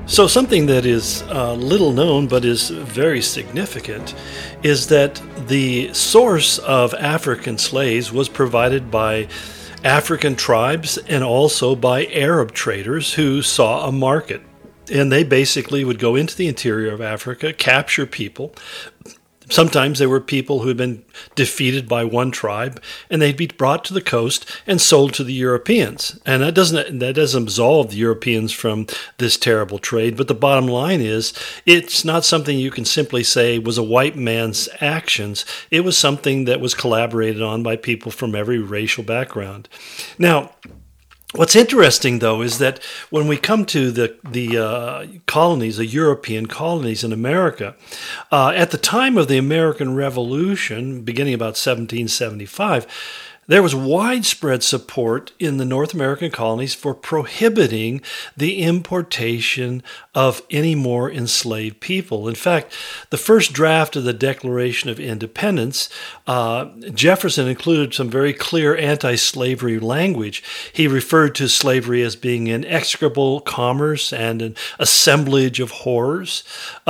So, something that is little known but is very significant is that the source of African slaves was provided by African tribes and also by Arab traders who saw a market. And they basically would go into the interior of Africa, capture people. Sometimes there were people who had been defeated by one tribe, and they'd be brought to the coast and sold to the Europeans. And that doesn't absolve the Europeans from this terrible trade. But the bottom line is, it's not something you can simply say was a white man's actions. It was something that was collaborated on by people from every racial background. Now, what's interesting, though, is that when we come to the colonies, the European colonies in America, at the time of the American Revolution, beginning about 1775, there was widespread support in the North American colonies for prohibiting the importation of any more enslaved people. In fact, the first draft of the Declaration of Independence, Jefferson included some very clear anti-slavery language. He referred to slavery as being an execrable commerce and an assemblage of horrors.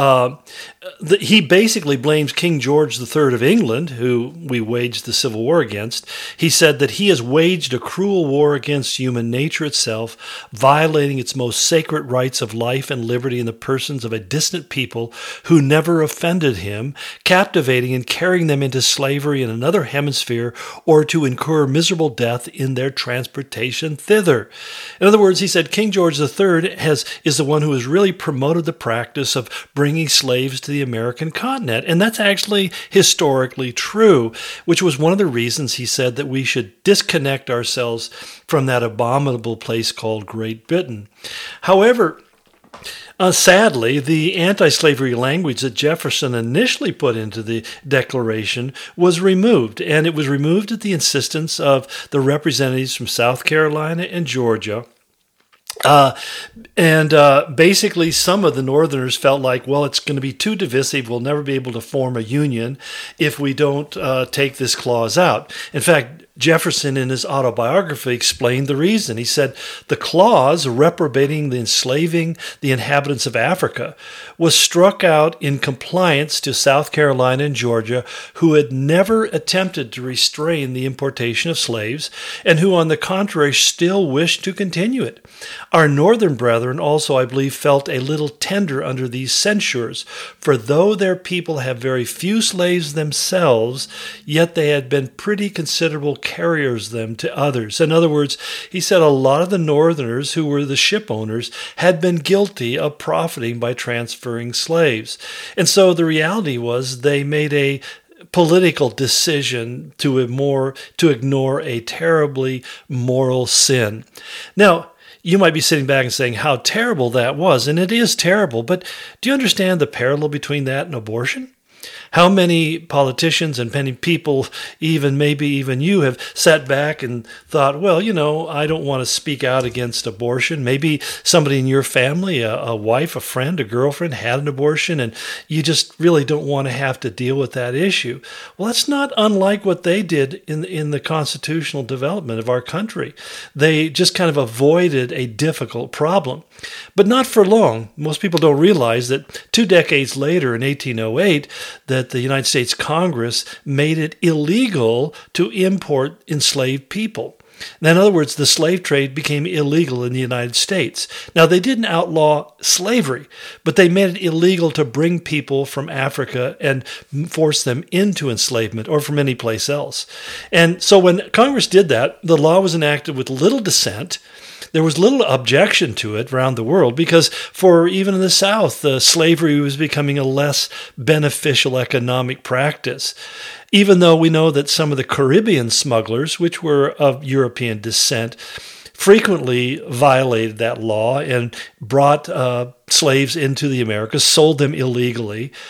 He basically blames King George III of England, who we waged the Civil War against. He said that he has waged a cruel war against human nature itself, violating its most sacred rights of life and liberty in the persons of a distant people who never offended him, captivating and carrying them into slavery in another hemisphere, or to incur miserable death in their transportation thither. In other words, he said King George III is the one who has really promoted the practice of bringing slaves to the American continent. And that's actually historically true, which was one of the reasons he said that we should disconnect ourselves from that abominable place called Great Britain. However, sadly, the anti-slavery language that Jefferson initially put into the Declaration was removed, and it was removed at the insistence of the representatives from South Carolina and Georgia. Basically, some of the Northerners felt like, well, it's going to be too divisive. We'll never be able to form a union if we don't take this clause out. In fact, Jefferson, in his autobiography, explained the reason. He said the clause reprobating the enslaving the inhabitants of Africa was struck out in compliance to South Carolina and Georgia, who had never attempted to restrain the importation of slaves, and who, on the contrary, still wished to continue it. Our northern brethren also, I believe, felt a little tender under these censures, for though their people have very few slaves themselves, yet they had been pretty considerable carriers them to others. In other words, he said a lot of the northerners who were the ship owners had been guilty of profiting by transferring slaves. And so the reality was they made a political decision to ignore a terribly moral sin. Now, you might be sitting back and saying how terrible that was, and it is terrible, but do you understand the parallel between that and abortion? How many politicians and many people, maybe even you, have sat back and thought, well, I don't want to speak out against abortion. Maybe somebody in your family, a wife, a friend, a girlfriend had an abortion, and you just really don't want to have to deal with that issue. Well, that's not unlike what they did in the constitutional development of our country. They just kind of avoided a difficult problem. But not for long. Most people don't realize that 2 decades later, in 1808, that the United States Congress made it illegal to import enslaved people. In other words, the slave trade became illegal in the United States. Now, they didn't outlaw slavery, but they made it illegal to bring people from Africa and force them into enslavement or from any place else. And so when Congress did that, the law was enacted with little dissent. There was little objection to it around the world because for even in the South, slavery was becoming a less beneficial economic practice. Even though we know that some of the Caribbean smugglers, which were of European descent, frequently violated that law and brought slaves into the Americas, sold them illegally.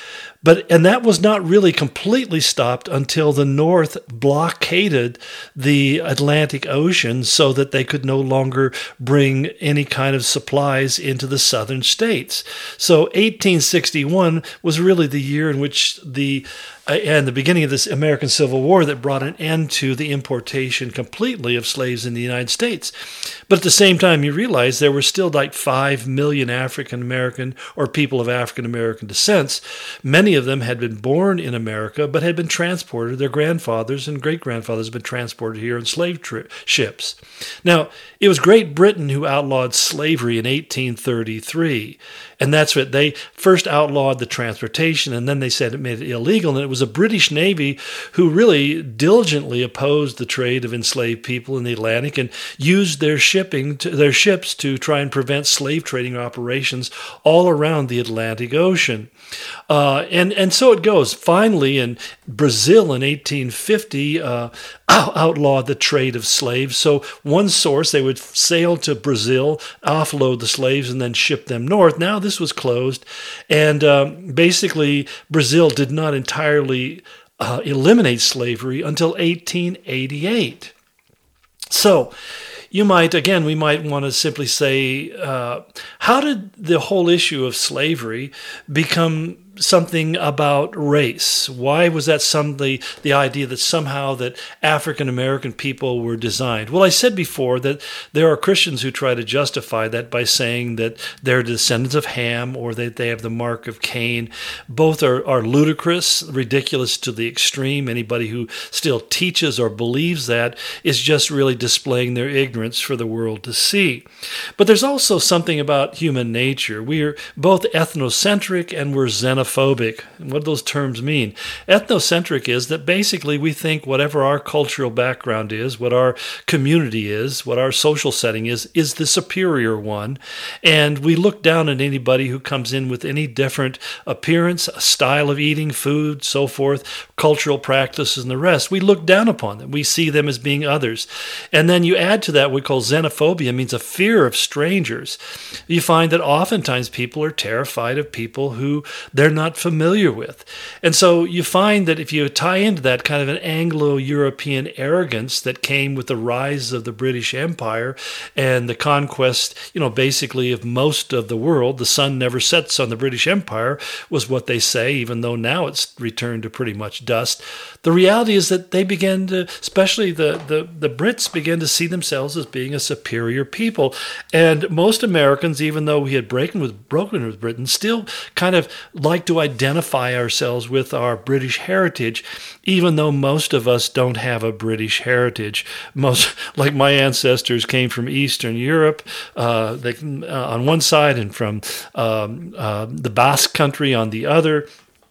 And that was not really completely stopped until the North blockaded the Atlantic Ocean so that they could no longer bring any kind of supplies into the southern states. So 1861 was really the year in which the beginning of this American Civil War that brought an end to the importation completely of slaves in the United States. But at the same time, you realize there were still like 5 million African American or people of African American descent. Many of them had been born in America, but had been transported. Their grandfathers and great-grandfathers had been transported here in slave ships. Now, it was Great Britain who outlawed slavery in 1833. And that's what they first outlawed the transportation, and then they said it made it illegal. And it was a British Navy who really diligently opposed the trade of enslaved people in the Atlantic and used their ships to try and prevent slave trading operations all around the Atlantic Ocean. And so it goes. Finally, in Brazil in 1850, outlawed the trade of slaves. So one source, they would sail to Brazil, offload the slaves, and then ship them north. Now this was closed, and basically Brazil did not entirely eliminate slavery until 1888. So we might want to simply say, how did the whole issue of slavery become something about race? Why was that the idea that somehow that African American people were designed? Well, I said before that there are Christians who try to justify that by saying that they're descendants of Ham or that they have the mark of Cain. Both are ludicrous, ridiculous to the extreme. Anybody who still teaches or believes that is just really displaying their ignorance for the world to see. But there's also something about human nature. We are both ethnocentric and we're xenophobic. And what do those terms mean? Ethnocentric is that basically we think whatever our cultural background is, what our community is, what our social setting is the superior one. And we look down at anybody who comes in with any different appearance, style of eating, food, so forth, cultural practices, and the rest. We look down upon them. We see them as being others. And then you add to that what we call xenophobia, means a fear of strangers. You find that oftentimes people are terrified of people who they're not familiar with. And so you find that if you tie into that kind of an Anglo-European arrogance that came with the rise of the British Empire and the conquest, basically of most of the world, the sun never sets on the British Empire was what they say, even though now it's returned to pretty much dust. The reality is that they began to, especially the Brits, began to see themselves as being a superior people. And most Americans, even though we had broken with Britain, still kind of like to identify ourselves with our British heritage, even though most of us don't have a British heritage. Most, like my ancestors, came from Eastern Europe, on one side, and from the Basque Country on the other.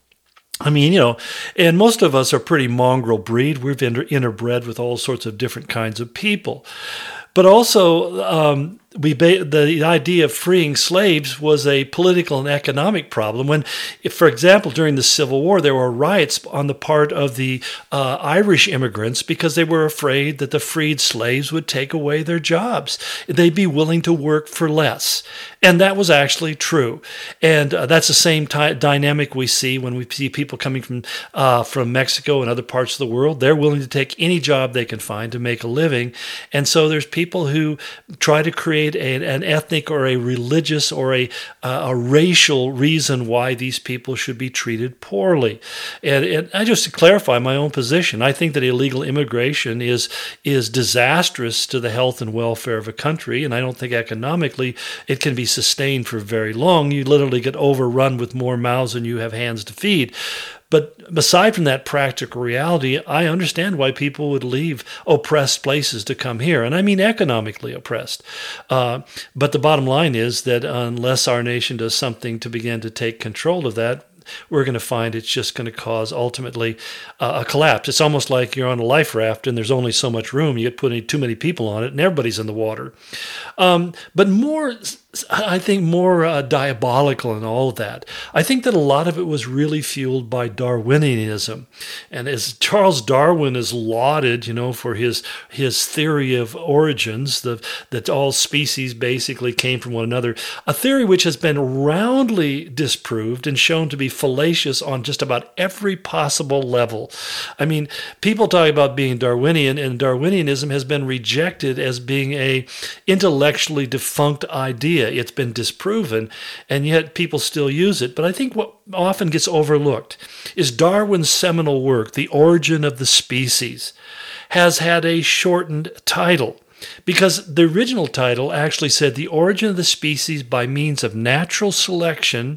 And most of us are pretty mongrel breed. We've been interbred with all sorts of different kinds of people. But also, the idea of freeing slaves was a political and economic problem. When, for example, during the Civil War, there were riots on the part of the Irish immigrants because they were afraid that the freed slaves would take away their jobs. They'd be willing to work for less. And that was actually true. And that's the same dynamic we see when we see people coming from Mexico and other parts of the world. They're willing to take any job they can find to make a living. And so there's people who try to create an ethnic or a religious or a racial reason why these people should be treated poorly. And I just to clarify my own position, I think that illegal immigration is disastrous to the health and welfare of a country, and I don't think economically it can be sustained for very long. You literally get overrun with more mouths than you have hands to feed. But aside from that practical reality, I understand why people would leave oppressed places to come here. And I mean economically oppressed. But the bottom line is that unless our nation does something to begin to take control of that, we're going to find it's just going to cause ultimately a collapse. It's almost like you're on a life raft and there's only so much room. You get putting too many people on it and everybody's in the water. But more I think, more diabolical in all of that. I think that a lot of it was really fueled by Darwinianism. And as Charles Darwin is lauded, for his theory of origins, that all species basically came from one another, a theory which has been roundly disproved and shown to be fallacious on just about every possible level. I mean, people talk about being Darwinian, and Darwinianism has been rejected as being a intellectually defunct idea. It's been disproven, and yet people still use it. But I think what often gets overlooked is Darwin's seminal work, The Origin of the Species, has had a shortened title, because the original title actually said The Origin of the Species by Means of Natural Selection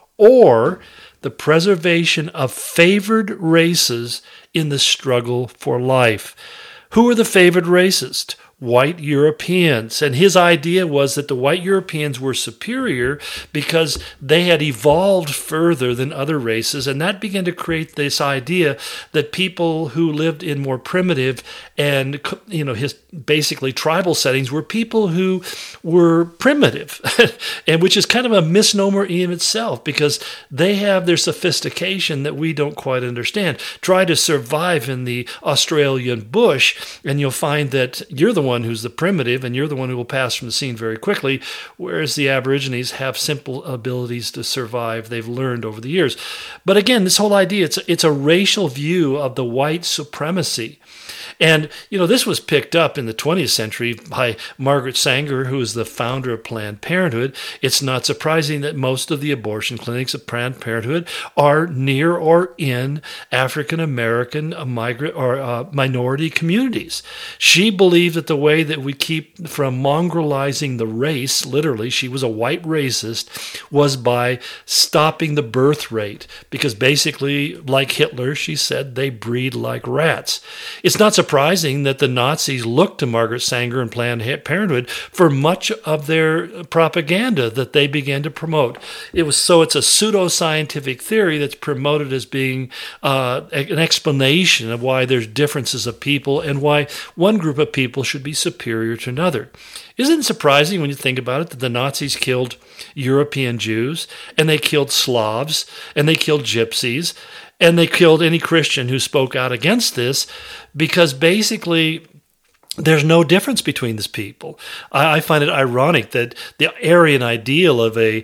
or the Preservation of Favored Races in the Struggle for Life. Who are the favored races? White Europeans. And his idea was that the white Europeans were superior because they had evolved further than other races, and that began to create this idea that people who lived in more primitive and his basically tribal settings were people who were primitive, and which is kind of a misnomer in itself, because they have their sophistication that we don't quite understand. Try to survive in the Australian bush, and you'll find that you're the one who's the primitive, and you're the one who will pass from the scene very quickly, whereas the Aborigines have simple abilities to survive. They've learned over the years. But again, this whole idea, it's a racial view of the white supremacy. And, this was picked up in the 20th century by Margaret Sanger, who is the founder of Planned Parenthood. It's not surprising that most of the abortion clinics of Planned Parenthood are near or in African-American migrant or minority communities. She believed that the way that we keep from mongrelizing the race, literally, she was a white racist, was by stopping the birth rate. Because basically, like Hitler, she said, they breed like rats. It's not surprising that the Nazis looked to Margaret Sanger and Planned Parenthood for much of their propaganda that they began to promote. It's a pseudoscientific theory that's promoted as being an explanation of why there's differences of people and why one group of people should be superior to another. Isn't it surprising when you think about it that the Nazis killed European Jews, and they killed Slavs, and they killed Gypsies, and they killed any Christian who spoke out against this, because basically there's no difference between these people. I find it ironic that the Aryan ideal of a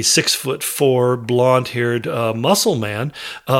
6'4", blonde-haired muscle man,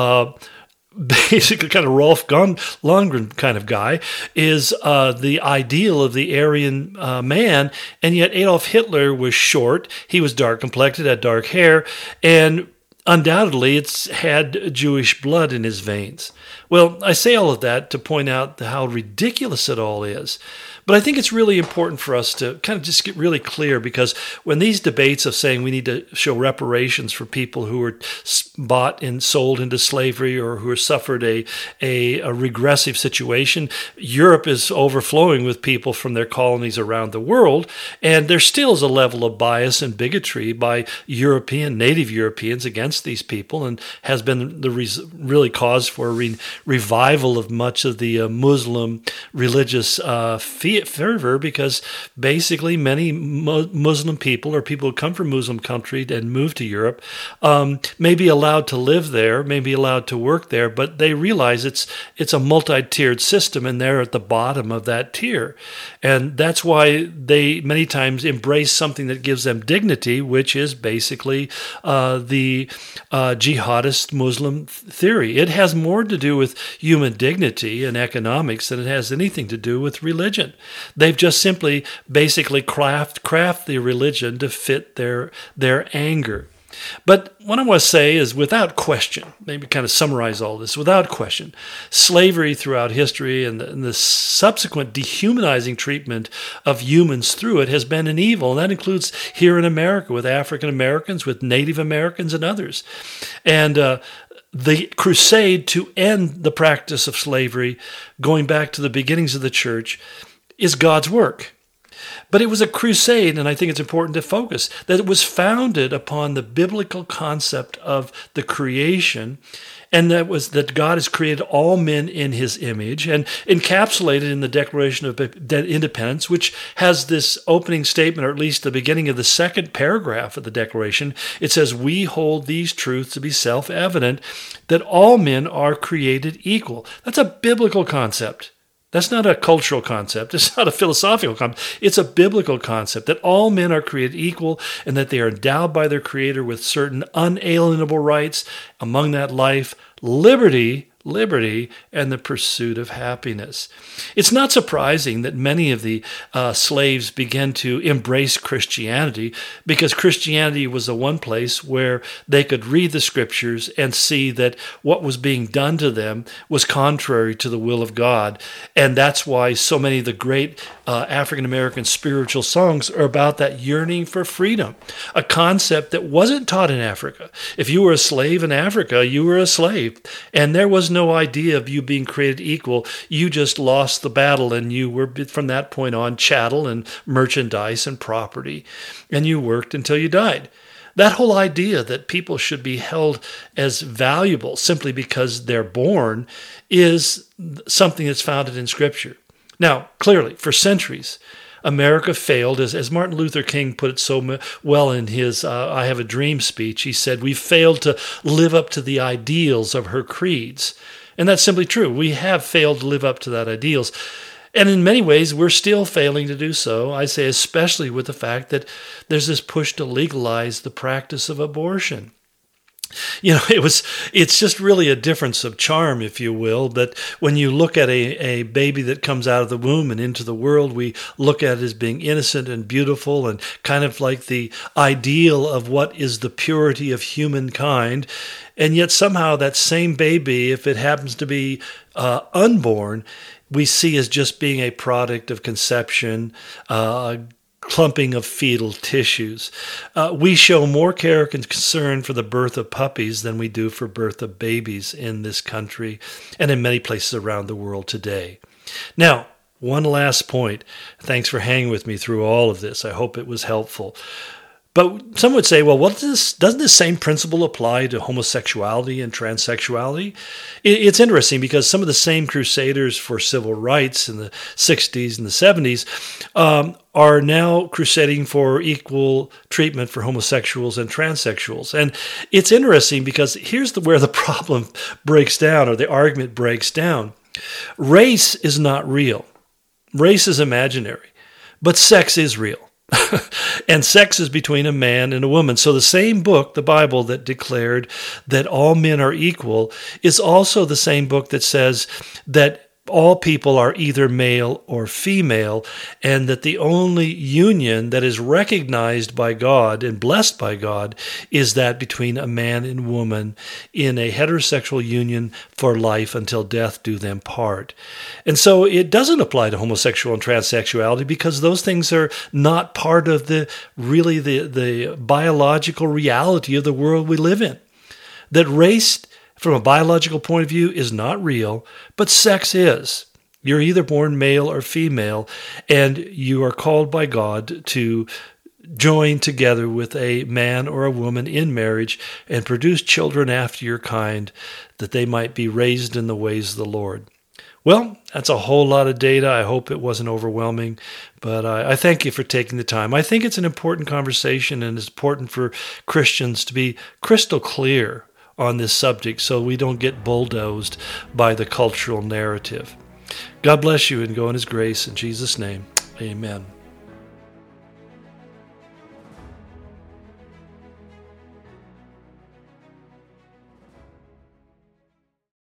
basically kind of Rolf Lundgren kind of guy, is the ideal of the Aryan man, and yet Adolf Hitler was short, he was dark-complected, had dark hair, and undoubtedly it's had Jewish blood in his veins. Well, I say all of that to point out how ridiculous it all is. But I think it's really important for us to kind of just get really clear, because when these debates of saying we need to show reparations for people who were bought and sold into slavery or who have suffered a regressive situation, Europe is overflowing with people from their colonies around the world, and there still is a level of bias and bigotry by native Europeans against these people, and has been really cause for a revival of much of the Muslim religious fervor, because basically many Muslim people, or people who come from Muslim country and move to Europe, may be allowed to live there, may be allowed to work there, but they realize it's a multi-tiered system, and they're at the bottom of that tier. And that's why they many times embrace something that gives them dignity, which is basically the jihadist Muslim theory. It has more to do with human dignity and economics than it has anything to do with religion. They've just simply basically craft the religion to fit their anger. But what I want to say is, without question, maybe kind of summarize all this, without question, slavery throughout history and the subsequent dehumanizing treatment of humans through it has been an evil. And that includes here in America with African Americans, with Native Americans and others. And the crusade to end the practice of slavery, going back to the beginnings of the church, is God's work. But it was a crusade, and I think it's important to focus, that it was founded upon the biblical concept of the creation, and that was that God has created all men in his image, and encapsulated in the Declaration of Independence, which has this opening statement, or at least the beginning of the second paragraph of the Declaration. It says, "We hold these truths to be self-evident, that all men are created equal." That's a biblical concept. That's not a cultural concept. It's not a philosophical concept. It's a biblical concept that all men are created equal and that they are endowed by their Creator with certain unalienable rights, among that life, liberty, and the pursuit of happiness. It's not surprising that many of the slaves began to embrace Christianity, because Christianity was the one place where they could read the scriptures and see that what was being done to them was contrary to the will of God. And that's why so many of the great African-American spiritual songs are about that yearning for freedom, a concept that wasn't taught in Africa. If you were a slave in Africa, you were a slave, and there was no idea of you being created equal. You just lost the battle, and you were, from that point on, chattel and merchandise and property, and you worked until you died. That whole idea that people should be held as valuable simply because they're born is something that's founded in Scripture. Now, clearly, for centuries, America failed, as Martin Luther King put it so well in his I Have a Dream speech. He said, "We failed to live up to the ideals of her creeds." And that's simply true. We have failed to live up to that ideals. And in many ways, we're still failing to do so. I say especially with the fact that there's this push to legalize the practice of abortion. You know, it's just really a difference of charm, if you will, that when you look at a baby that comes out of the womb and into the world, we look at it as being innocent and beautiful and kind of like the ideal of what is the purity of humankind. And yet somehow that same baby, if it happens to be unborn, we see as just being a product of conception, clumping of fetal tissues. We show more care and concern for the birth of puppies than we do for birth of babies in this country and in many places around the world today. Now, one last point. Thanks for hanging with me through all of this. I hope it was helpful. But some would say, well, doesn't this same principle apply to homosexuality and transsexuality? It's interesting because some of the same crusaders for civil rights in the 60s and the 70s are now crusading for equal treatment for homosexuals and transsexuals. And it's interesting because here's where the problem breaks down, or the argument breaks down. Race is not real. Race is imaginary, but sex is real. And sex is between a man and a woman. So the same book, the Bible, that declared that all men are equal is also the same book that says that all people are either male or female, and that the only union that is recognized by God and blessed by God is that between a man and woman in a heterosexual union for life until death do them part. And so it doesn't apply to homosexual and transsexuality because those things are not part of the biological reality of the world we live in. That race, from a biological point of view, is not real, but sex is. You're either born male or female, and you are called by God to join together with a man or a woman in marriage and produce children after your kind, that they might be raised in the ways of the Lord. Well, that's a whole lot of data. I hope it wasn't overwhelming, but I thank you for taking the time. I think it's an important conversation, and it's important for Christians to be crystal clear on this subject so we don't get bulldozed by the cultural narrative. God bless you and go in His grace. In Jesus' name, amen.